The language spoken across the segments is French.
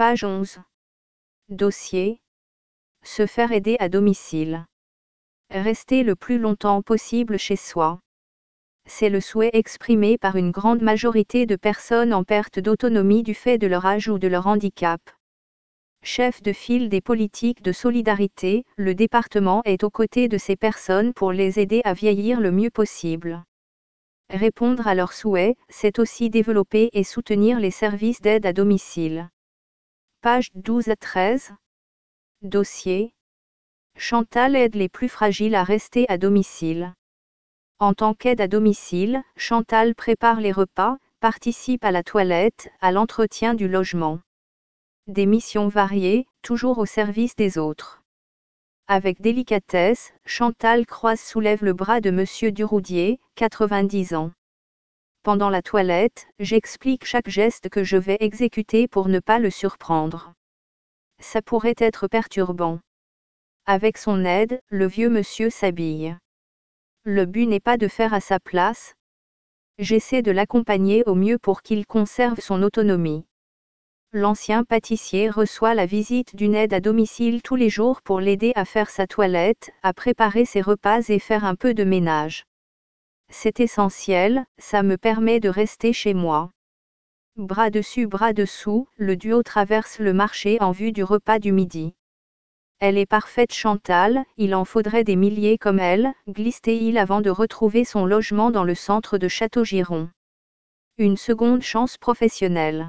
Page 11. Dossier. Se faire aider à domicile. Rester le plus longtemps possible chez soi. C'est le souhait exprimé par une grande majorité de personnes en perte d'autonomie du fait de leur âge ou de leur handicap. Chef de file des politiques de solidarité, le département est aux côtés de ces personnes pour les aider à vieillir le mieux possible. Répondre à leurs souhaits, c'est aussi développer et soutenir les services d'aide à domicile. Pages 12 à 13. Dossier. Chantal aide les plus fragiles à rester à domicile. En tant qu'aide à domicile, Chantal prépare les repas, participe à la toilette, à l'entretien du logement. Des missions variées, toujours au service des autres. Avec délicatesse, Chantal Croise soulève le bras de Monsieur Duroudier, 90 ans. Pendant la toilette, j'explique chaque geste que je vais exécuter pour ne pas le surprendre. Ça pourrait être perturbant. Avec son aide, le vieux monsieur s'habille. Le but n'est pas de faire à sa place. J'essaie de l'accompagner au mieux pour qu'il conserve son autonomie. L'ancien pâtissier reçoit la visite d'une aide à domicile tous les jours pour l'aider à faire sa toilette, à préparer ses repas et faire un peu de ménage. C'est essentiel, ça me permet de rester chez moi. Bras dessus bras dessous, le duo traverse le marché en vue du repas du midi. Elle est parfaite Chantal, il en faudrait des milliers comme elle, glisse-t-il avant de retrouver son logement dans le centre de Châteaugiron. Une seconde chance professionnelle.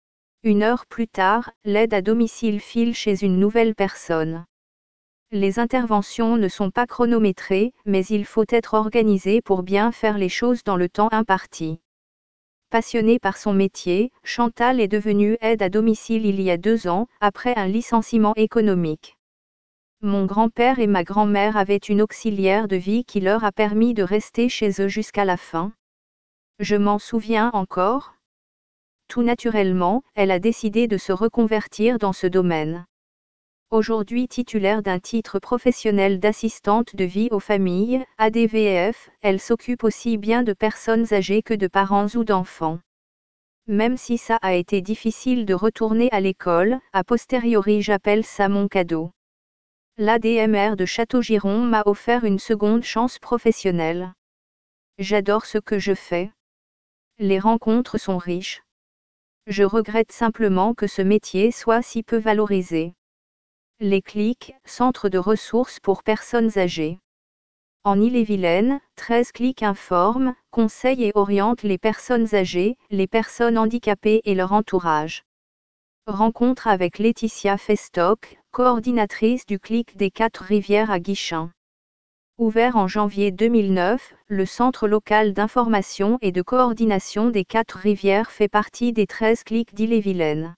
1 heure plus tard, l'aide à domicile file chez une nouvelle personne. Les interventions ne sont pas chronométrées, mais il faut être organisé pour bien faire les choses dans le temps imparti. Passionnée par son métier, Chantal est devenue aide à domicile il y a 2 ans, après un licenciement économique. Mon grand-père et ma grand-mère avaient une auxiliaire de vie qui leur a permis de rester chez eux jusqu'à la fin. Je m'en souviens encore. Tout naturellement, elle a décidé de se reconvertir dans ce domaine. Aujourd'hui titulaire d'un titre professionnel d'assistante de vie aux familles, ADVF, elle s'occupe aussi bien de personnes âgées que de parents ou d'enfants. Même si ça a été difficile de retourner à l'école, a posteriori j'appelle ça mon cadeau. L'ADMR de Châteaugiron m'a offert une seconde chance professionnelle. J'adore ce que je fais. Les rencontres sont riches. Je regrette simplement que ce métier soit si peu valorisé. Les Clics, centre de ressources pour personnes âgées. En Ille-et-Vilaine, 13 Clics informent, conseillent et orientent les personnes âgées, les personnes handicapées et leur entourage. Rencontre avec Laetitia Festock, coordinatrice du Clic des 4 Rivières à Guichen. Ouvert en janvier 2009, le Centre local d'information et de coordination des 4 Rivières fait partie des 13 Clics d'Ille-et-Vilaine.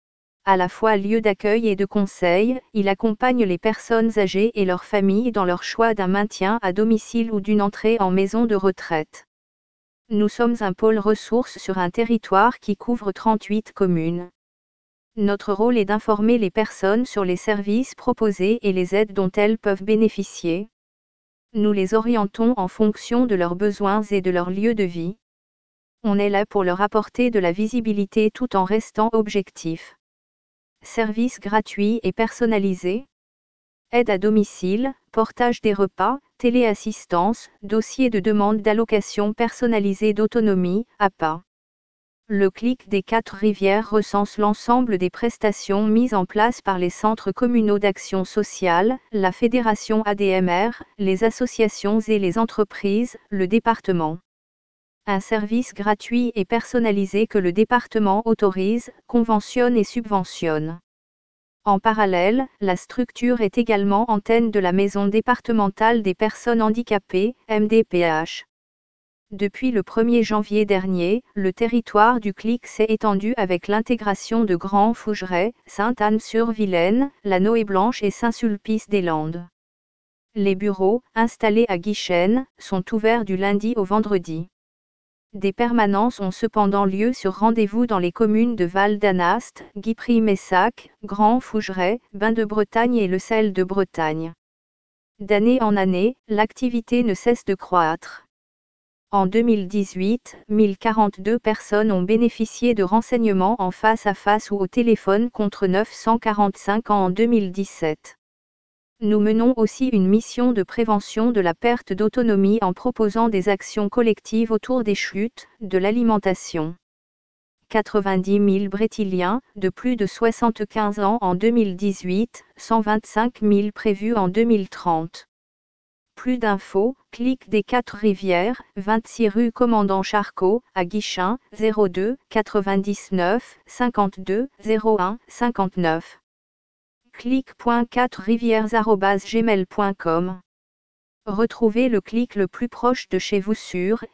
À la fois lieu d'accueil et de conseil, il accompagne les personnes âgées et leurs familles dans leur choix d'un maintien à domicile ou d'une entrée en maison de retraite. Nous sommes un pôle ressources sur un territoire qui couvre 38 communes. Notre rôle est d'informer les personnes sur les services proposés et les aides dont elles peuvent bénéficier. Nous les orientons en fonction de leurs besoins et de leur lieu de vie. On est là pour leur apporter de la visibilité tout en restant objectif. Services gratuits et personnalisés. Aide à domicile, portage des repas, téléassistance, dossier de demande d'allocation personnalisée d'autonomie, APA. Le Clic des 4 Rivières recense l'ensemble des prestations mises en place par les centres communaux d'action sociale, la Fédération ADMR, les associations et les entreprises, le département. Un service gratuit et personnalisé que le département autorise, conventionne et subventionne. En parallèle, la structure est également antenne de la Maison départementale des personnes handicapées, MDPH. Depuis le 1er janvier dernier, le territoire du Clic s'est étendu avec l'intégration de Grand-Fougeray, Sainte-Anne-sur-Vilaine, la Noë-Blanche et Saint-Sulpice-des-Landes. Les bureaux, installés à Guichen, sont ouverts du lundi au vendredi. Des permanences ont cependant lieu sur rendez-vous dans les communes de Val-d'Anast, Guipry-Messac, Grand-Fougeray, Bain-de-Bretagne et Le Sel de Bretagne. D'année en année, l'activité ne cesse de croître. En 2018, 1042 personnes ont bénéficié de renseignements en face à face ou au téléphone contre 945 en 2017. Nous menons aussi une mission de prévention de la perte d'autonomie en proposant des actions collectives autour des chutes, de l'alimentation. 90 000 Brétiliens, de plus de 75 ans en 2018, 125 000 prévus en 2030. Plus d'infos, clic des 4 Rivières, 26 rue Commandant Charcot, à Guichen, 02 99 52 01 59. clic.4rivières@gmail.com. Retrouvez le clic le plus proche de chez vous sur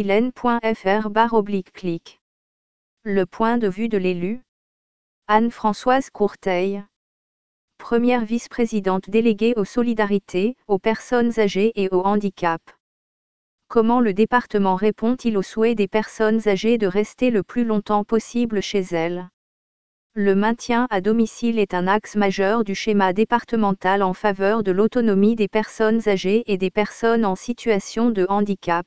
ille-et-vilaine.fr/clic. Le point de vue de l'élu. Anne-Françoise Courteil. Première vice-présidente déléguée aux solidarités, aux personnes âgées et au handicap. Comment le département répond-il aux souhaits des personnes âgées de rester le plus longtemps possible chez elles? Le maintien à domicile est un axe majeur du schéma départemental en faveur de l'autonomie des personnes âgées et des personnes en situation de handicap.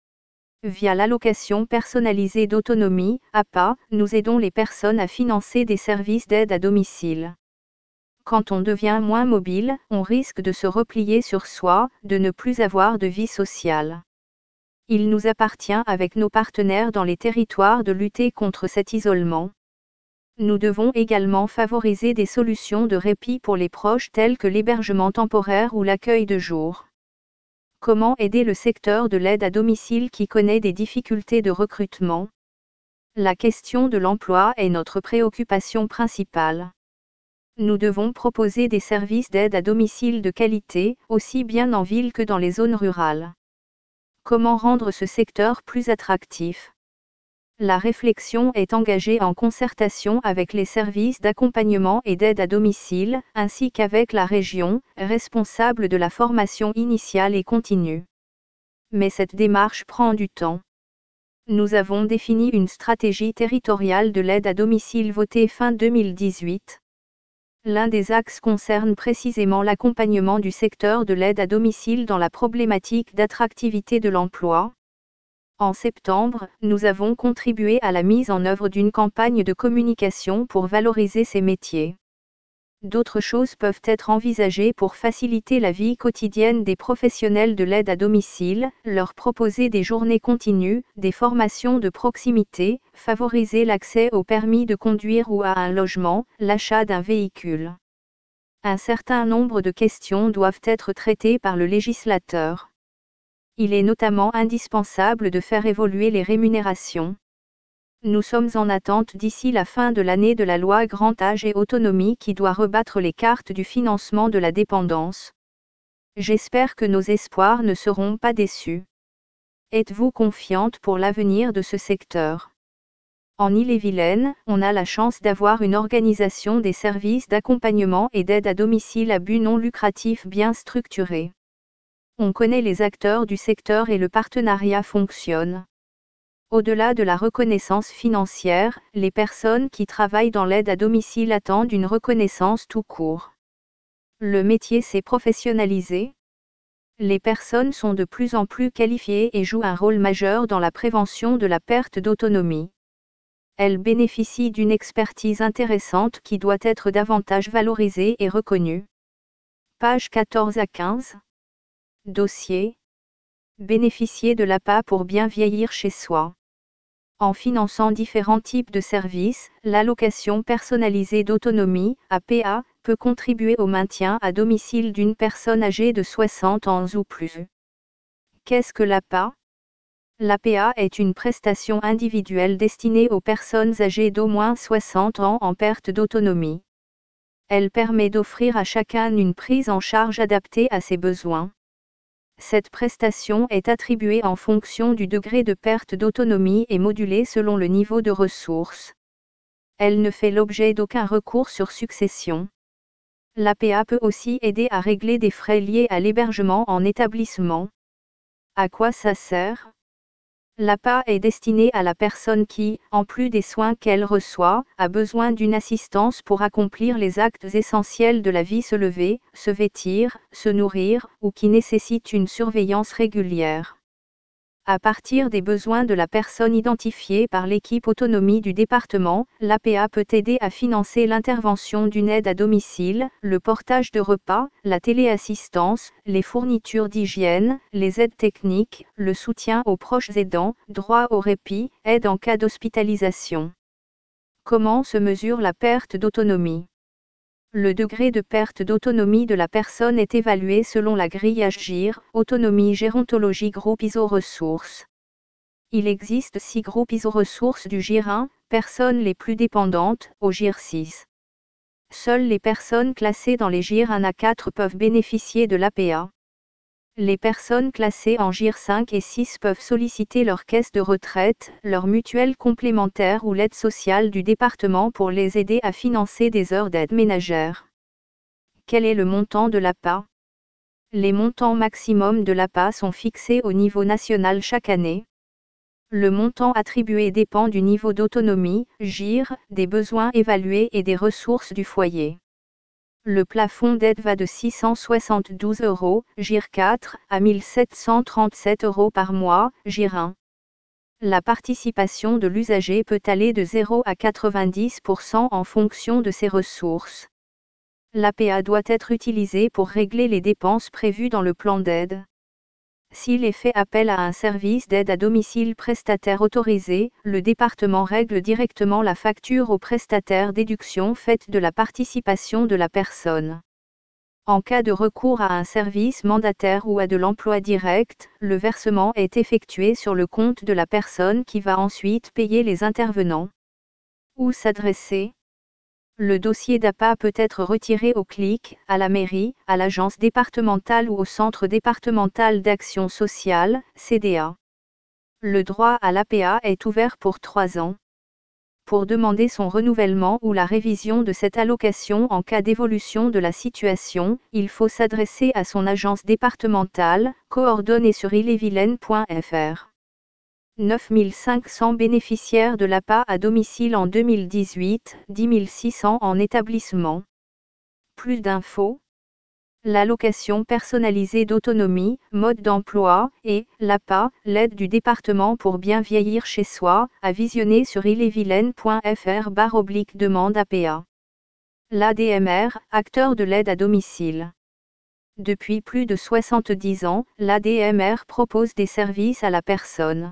Via l'allocation personnalisée d'autonomie, APA, nous aidons les personnes à financer des services d'aide à domicile. Quand on devient moins mobile, on risque de se replier sur soi, de ne plus avoir de vie sociale. Il nous appartient avec nos partenaires dans les territoires de lutter contre cet isolement. Nous devons également favoriser des solutions de répit pour les proches telles que l'hébergement temporaire ou l'accueil de jour. Comment aider le secteur de l'aide à domicile qui connaît des difficultés de recrutement? La question de l'emploi est notre préoccupation principale. Nous devons proposer des services d'aide à domicile de qualité, aussi bien en ville que dans les zones rurales. Comment rendre ce secteur plus attractif? La réflexion est engagée en concertation avec les services d'accompagnement et d'aide à domicile, ainsi qu'avec la région, responsable de la formation initiale et continue. Mais cette démarche prend du temps. Nous avons défini une stratégie territoriale de l'aide à domicile votée fin 2018. L'un des axes concerne précisément l'accompagnement du secteur de l'aide à domicile dans la problématique d'attractivité de l'emploi. En septembre, nous avons contribué à la mise en œuvre d'une campagne de communication pour valoriser ces métiers. D'autres choses peuvent être envisagées pour faciliter la vie quotidienne des professionnels de l'aide à domicile, leur proposer des journées continues, des formations de proximité, favoriser l'accès au permis de conduire ou à un logement, l'achat d'un véhicule. Un certain nombre de questions doivent être traitées par le législateur. Il est notamment indispensable de faire évoluer les rémunérations. Nous sommes en attente d'ici la fin de l'année de la loi Grand Âge et Autonomie qui doit rebattre les cartes du financement de la dépendance. J'espère que nos espoirs ne seront pas déçus. Êtes-vous confiante pour l'avenir de ce secteur? En Ille-et-Vilaine, on a la chance d'avoir une organisation des services d'accompagnement et d'aide à domicile à but non lucratif bien structurée. On connaît les acteurs du secteur et le partenariat fonctionne. Au-delà de la reconnaissance financière, les personnes qui travaillent dans l'aide à domicile attendent une reconnaissance tout court. Le métier s'est professionnalisé. Les personnes sont de plus en plus qualifiées et jouent un rôle majeur dans la prévention de la perte d'autonomie. Elles bénéficient d'une expertise intéressante qui doit être davantage valorisée et reconnue. Pages 14 à 15. Dossier. Bénéficier de l'APA pour bien vieillir chez soi. En finançant différents types de services, l'allocation personnalisée d'autonomie, APA, peut contribuer au maintien à domicile d'une personne âgée de 60 ans ou plus. Qu'est-ce que l'APA? L'APA est une prestation individuelle destinée aux personnes âgées d'au moins 60 ans en perte d'autonomie. Elle permet d'offrir à chacun une prise en charge adaptée à ses besoins. Cette prestation est attribuée en fonction du degré de perte d'autonomie et modulée selon le niveau de ressources. Elle ne fait l'objet d'aucun recours sur succession. L'APA peut aussi aider à régler des frais liés à l'hébergement en établissement. À quoi ça sert? L'APA est destinée à la personne qui, en plus des soins qu'elle reçoit, a besoin d'une assistance pour accomplir les actes essentiels de la vie, se lever, se vêtir, se nourrir, ou qui nécessite une surveillance régulière. À partir des besoins de la personne identifiés par l'équipe autonomie du département, l'APA peut aider à financer l'intervention d'une aide à domicile, le portage de repas, la téléassistance, les fournitures d'hygiène, les aides techniques, le soutien aux proches aidants, droit au répit, aide en cas d'hospitalisation. Comment se mesure la perte d'autonomie ? Le degré de perte d'autonomie de la personne est évalué selon la grille AGIR, Autonomie Gérontologie Groupe ISO Ressources. Il existe 6 groupes ISO Ressources du GIR 1, personnes les plus dépendantes, au GIR 6. Seules les personnes classées dans les GIR 1 à 4 peuvent bénéficier de l'APA. Les personnes classées en GIR 5 et 6 peuvent solliciter leur caisse de retraite, leur mutuelle complémentaire ou l'aide sociale du département pour les aider à financer des heures d'aide ménagère. Quel est le montant de l'APA ? Les montants maximums de l'APA sont fixés au niveau national chaque année. Le montant attribué dépend du niveau d'autonomie, GIR, des besoins évalués et des ressources du foyer. Le plafond d'aide va de 672 €, GIR 4, à 1737 € par mois, GIR 1. La participation de l'usager peut aller de 0 à 90% en fonction de ses ressources. L'APA doit être utilisée pour régler les dépenses prévues dans le plan d'aide. S'il est fait appel à un service d'aide à domicile prestataire autorisé, le département règle directement la facture au prestataire déduction faite de la participation de la personne. En cas de recours à un service mandataire ou à de l'emploi direct, le versement est effectué sur le compte de la personne qui va ensuite payer les intervenants. Où s'adresser ? Le dossier d'APA peut être retiré au CLIC, à la mairie, à l'agence départementale ou au centre départemental d'action sociale, CDA. Le droit à l'APA est ouvert pour 3 ans. Pour demander son renouvellement ou la révision de cette allocation en cas d'évolution de la situation, il faut s'adresser à son agence départementale, coordonnée sur ille-et-vilaine.fr. 9500 bénéficiaires de l'APA à domicile en 2018, 10 600 en établissement. Plus d'infos. L'allocation personnalisée d'autonomie, mode d'emploi, et l'APA, l'aide du département pour bien vieillir chez soi, à visionner sur ille-et-vilaine.fr/demande APA. L'ADMR, acteur de l'aide à domicile. Depuis plus de 70 ans, l'ADMR propose des services à la personne.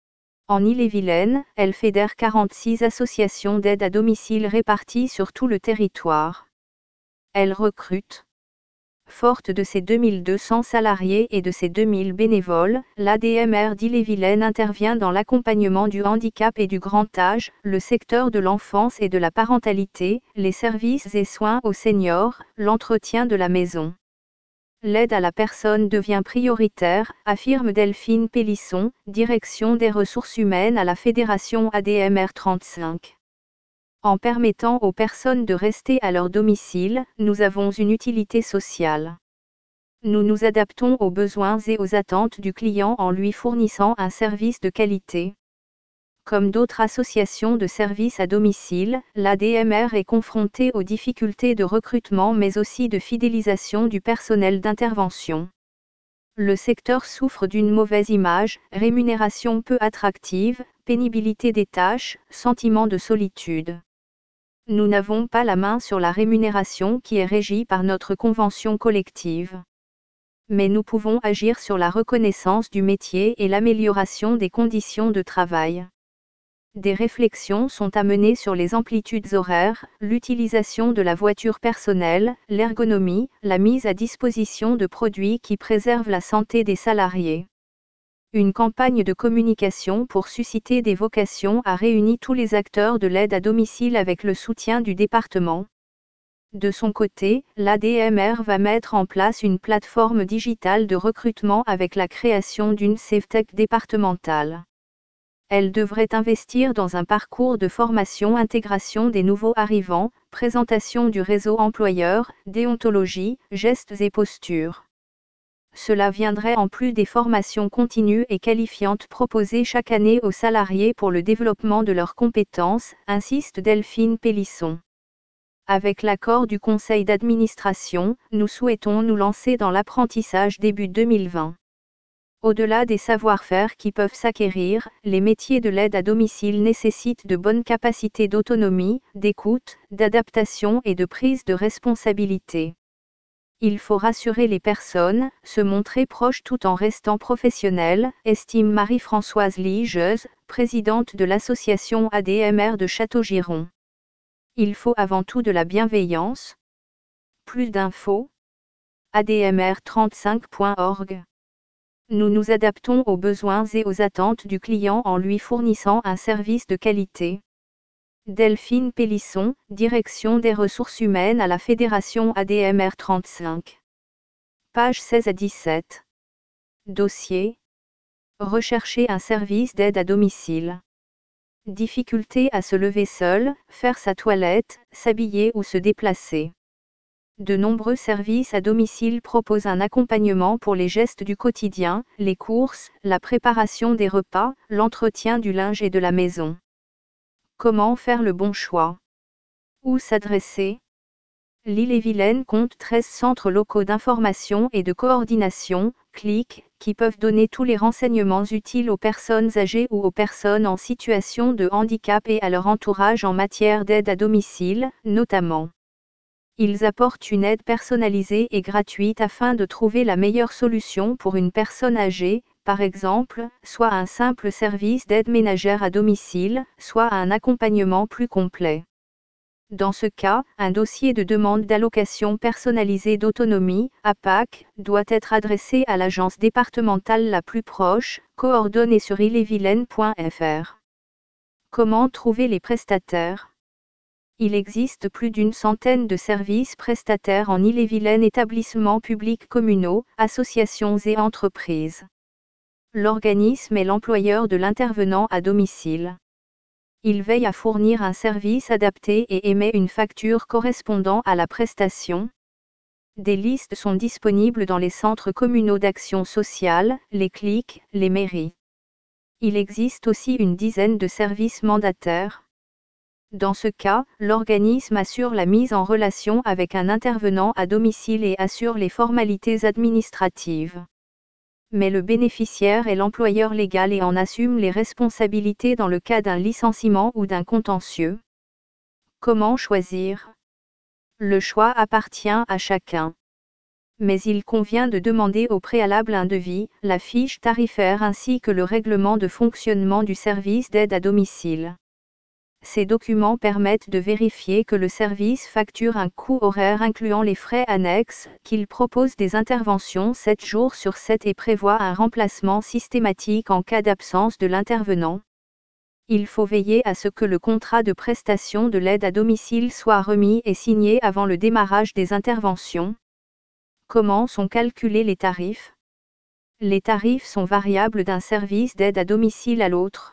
En Ille-et-Vilaine, elle fédère 46 associations d'aide à domicile réparties sur tout le territoire. Elle recrute. Forte de ses 2200 salariés et de ses 2000 bénévoles, l'ADMR d'Ille-et-Vilaine intervient dans l'accompagnement du handicap et du grand âge, le secteur de l'enfance et de la parentalité, les services et soins aux seniors, l'entretien de la maison. L'aide à la personne devient prioritaire, affirme Delphine Pélisson, direction des ressources humaines à la Fédération ADMR 35. En permettant aux personnes de rester à leur domicile, nous avons une utilité sociale. Nous nous adaptons aux besoins et aux attentes du client en lui fournissant un service de qualité. Comme d'autres associations de services à domicile, l'ADMR est confrontée aux difficultés de recrutement mais aussi de fidélisation du personnel d'intervention. Le secteur souffre d'une mauvaise image, rémunération peu attractive, pénibilité des tâches, sentiment de solitude. Nous n'avons pas la main sur la rémunération qui est régie par notre convention collective. Mais nous pouvons agir sur la reconnaissance du métier et l'amélioration des conditions de travail. Des réflexions sont à mener sur les amplitudes horaires, l'utilisation de la voiture personnelle, l'ergonomie, la mise à disposition de produits qui préservent la santé des salariés. Une campagne de communication pour susciter des vocations a réuni tous les acteurs de l'aide à domicile avec le soutien du département. De son côté, l'ADMR va mettre en place une plateforme digitale de recrutement avec la création d'une SafeTech départementale. Elle devrait investir dans un parcours de formation, intégration des nouveaux arrivants, présentation du réseau employeur, déontologie, gestes et postures. Cela viendrait en plus des formations continues et qualifiantes proposées chaque année aux salariés pour le développement de leurs compétences, insiste Delphine Pélisson. Avec l'accord du conseil d'administration, nous souhaitons nous lancer dans l'apprentissage début 2020. Au-delà des savoir-faire qui peuvent s'acquérir, les métiers de l'aide à domicile nécessitent de bonnes capacités d'autonomie, d'écoute, d'adaptation et de prise de responsabilité. Il faut rassurer les personnes, se montrer proche tout en restant professionnel, estime Marie-Françoise Ligeuse, présidente de l'association ADMR de Châteaugiron. Il faut avant tout de la bienveillance. Plus d'infos. admr35.org. Nous nous adaptons aux besoins et aux attentes du client en lui fournissant un service de qualité. Delphine Pélisson, Direction des ressources humaines à la Fédération ADMR 35. Pages 16 à 17. Dossier. Rechercher un service d'aide à domicile. Difficulté à se lever seul, faire sa toilette, s'habiller ou se déplacer. De nombreux services à domicile proposent un accompagnement pour les gestes du quotidien, les courses, la préparation des repas, l'entretien du linge et de la maison. Comment faire le bon choix? Où s'adresser? L'Ille-et-Vilaine compte 13 centres locaux d'information et de coordination, CLIC, qui peuvent donner tous les renseignements utiles aux personnes âgées ou aux personnes en situation de handicap et à leur entourage en matière d'aide à domicile, notamment. Ils apportent une aide personnalisée et gratuite afin de trouver la meilleure solution pour une personne âgée, par exemple, soit un simple service d'aide ménagère à domicile, soit un accompagnement plus complet. Dans ce cas, un dossier de demande d'allocation personnalisée d'autonomie, APAC, doit être adressé à l'agence départementale la plus proche, coordonnée sur ille-et-vilaine.fr. Comment trouver les prestataires? Il existe plus d'une centaine de services prestataires en Ille-et-Vilaine, établissements publics communaux, associations et entreprises. L'organisme est l'employeur de l'intervenant à domicile. Il veille à fournir un service adapté et émet une facture correspondant à la prestation. Des listes sont disponibles dans les centres communaux d'action sociale, les CLIC, les mairies. Il existe aussi une dizaine de services mandataires. Dans ce cas, l'organisme assure la mise en relation avec un intervenant à domicile et assure les formalités administratives. Mais le bénéficiaire est l'employeur légal et en assume les responsabilités dans le cas d'un licenciement ou d'un contentieux. Comment choisir? Le choix appartient à chacun. Mais il convient de demander au préalable un devis, la fiche tarifaire ainsi que le règlement de fonctionnement du service d'aide à domicile. Ces documents permettent de vérifier que le service facture un coût horaire incluant les frais annexes, qu'il propose des interventions 7 jours sur 7 et prévoit un remplacement systématique en cas d'absence de l'intervenant. Il faut veiller à ce que le contrat de prestation de l'aide à domicile soit remis et signé avant le démarrage des interventions. Comment sont calculés les tarifs? Les tarifs sont variables d'un service d'aide à domicile à l'autre.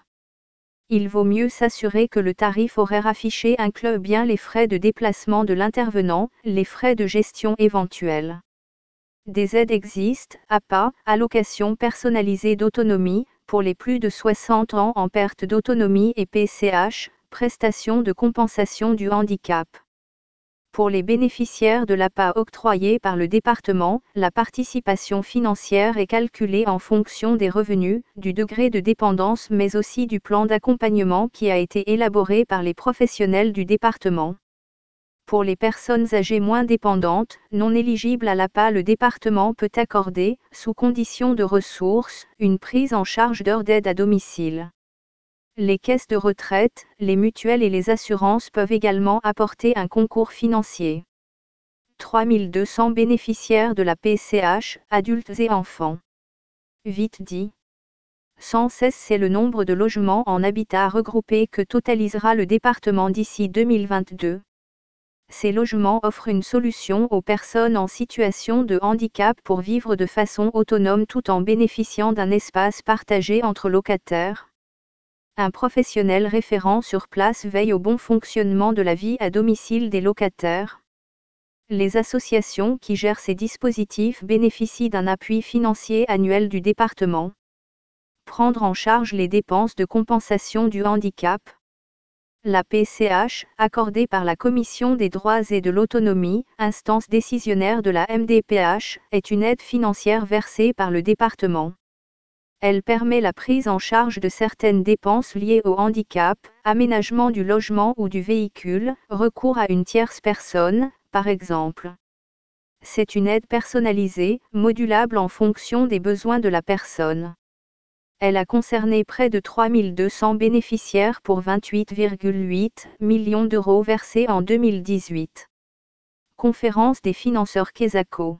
Il vaut mieux s'assurer que le tarif horaire affiché inclut bien les frais de déplacement de l'intervenant, les frais de gestion éventuels. Des aides existent, APA, allocation personnalisée d'autonomie, pour les plus de 60 ans en perte d'autonomie et PCH, prestation de compensation du handicap. Pour les bénéficiaires de l'APA octroyée par le département, la participation financière est calculée en fonction des revenus, du degré de dépendance mais aussi du plan d'accompagnement qui a été élaboré par les professionnels du département. Pour les personnes âgées moins dépendantes, non éligibles à l'APA, le département peut accorder, sous condition de ressources, une prise en charge d'heures d'aide à domicile. Les caisses de retraite, les mutuelles et les assurances peuvent également apporter un concours financier. 3200 bénéficiaires de la PCH, adultes et enfants. Vite dit. 116, c'est le nombre de logements en habitat regroupé que totalisera le département d'ici 2022. Ces logements offrent une solution aux personnes en situation de handicap pour vivre de façon autonome tout en bénéficiant d'un espace partagé entre locataires. Un professionnel référent sur place veille au bon fonctionnement de la vie à domicile des locataires. Les associations qui gèrent ces dispositifs bénéficient d'un appui financier annuel du département. Prendre en charge les dépenses de compensation du handicap. La PCH, accordée par la Commission des droits et de l'autonomie, instance décisionnaire de la MDPH, est une aide financière versée par le département. Elle permet la prise en charge de certaines dépenses liées au handicap, aménagement du logement ou du véhicule, recours à une tierce personne, par exemple. C'est une aide personnalisée, modulable en fonction des besoins de la personne. Elle a concerné près de 3200 bénéficiaires pour 28,8 millions d'euros versés en 2018. Conférence des financeurs Quesaco.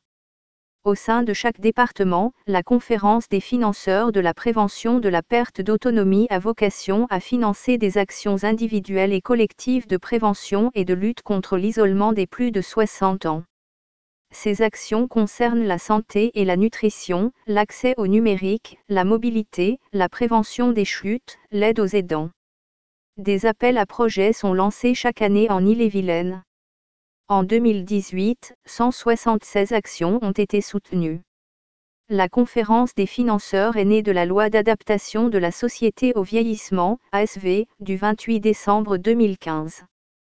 Au sein de chaque département, la conférence des financeurs de la prévention de la perte d'autonomie a vocation à financer des actions individuelles et collectives de prévention et de lutte contre l'isolement des plus de 60 ans. Ces actions concernent la santé et la nutrition, l'accès au numérique, la mobilité, la prévention des chutes, l'aide aux aidants. Des appels à projets sont lancés chaque année en Ille-et-Vilaine. En 2018, 176 actions ont été soutenues. La conférence des financeurs est née de la loi d'adaptation de la société au vieillissement, ASV, du 28 décembre 2015.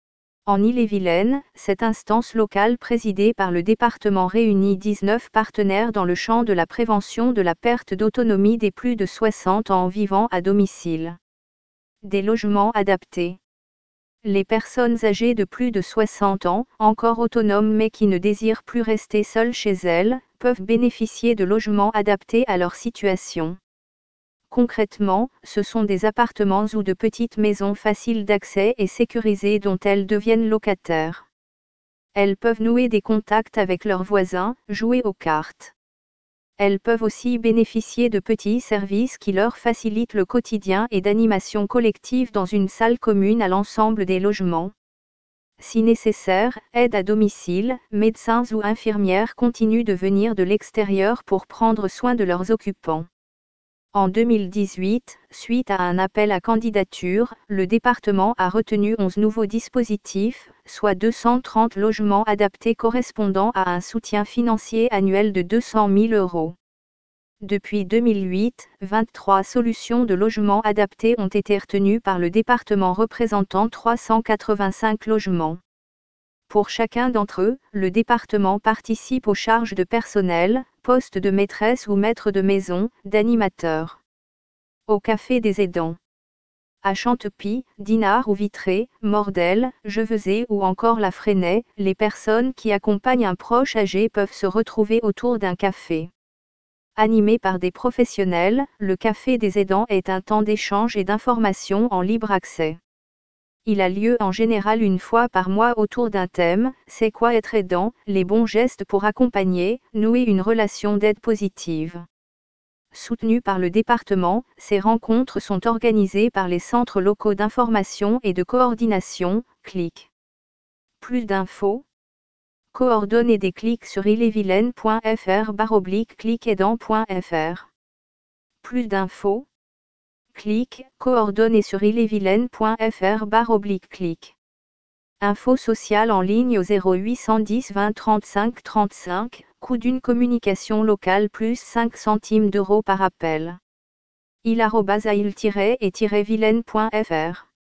En Ille-et-Vilaine, cette instance locale présidée par le département réunit 19 partenaires dans le champ de la prévention de la perte d'autonomie des plus de 60 ans vivant à domicile. Des logements adaptés. Les personnes âgées de plus de 60 ans, encore autonomes mais qui ne désirent plus rester seules chez elles, peuvent bénéficier de logements adaptés à leur situation. Concrètement, ce sont des appartements ou de petites maisons faciles d'accès et sécurisées dont elles deviennent locataires. Elles peuvent nouer des contacts avec leurs voisins, jouer aux cartes. Elles peuvent aussi bénéficier de petits services qui leur facilitent le quotidien et d'animations collectives dans une salle commune à l'ensemble des logements. Si nécessaire, aide à domicile, médecins ou infirmières continuent de venir de l'extérieur pour prendre soin de leurs occupants. En 2018, suite à un appel à candidature, le département a retenu 11 nouveaux dispositifs, soit 230 logements adaptés correspondant à un soutien financier annuel de 200 000 euros. Depuis 2008, 23 solutions de logement adaptés ont été retenues par le département représentant 385 logements. Pour chacun d'entre eux, le département participe aux charges de personnel, poste de maîtresse ou maître de maison, d'animateur. Au Café des aidants. À Chantepie, Dinard ou Vitré, Mordel, Jevezé ou encore La Fresnaye, les personnes qui accompagnent un proche âgé peuvent se retrouver autour d'un café. Animé par des professionnels, le Café des aidants est un temps d'échange et d'information en libre accès. Il a lieu en général une fois par mois autour d'un thème, c'est quoi être aidant, les bons gestes pour accompagner, nouer une relation d'aide positive. Soutenues par le département, ces rencontres sont organisées par les centres locaux d'information et de coordination, CLIC. Plus d'infos. Coordonnées des clics sur illevilaine.fr/clic-aidant.fr. Plus d'infos. Clic, coordonnées sur illevilaine.fr/clic. Info sociale en ligne au 0810 20 35 35, coût d'une communication locale plus 5 centimes d'euros par appel. il@ail-et-vilaine.fr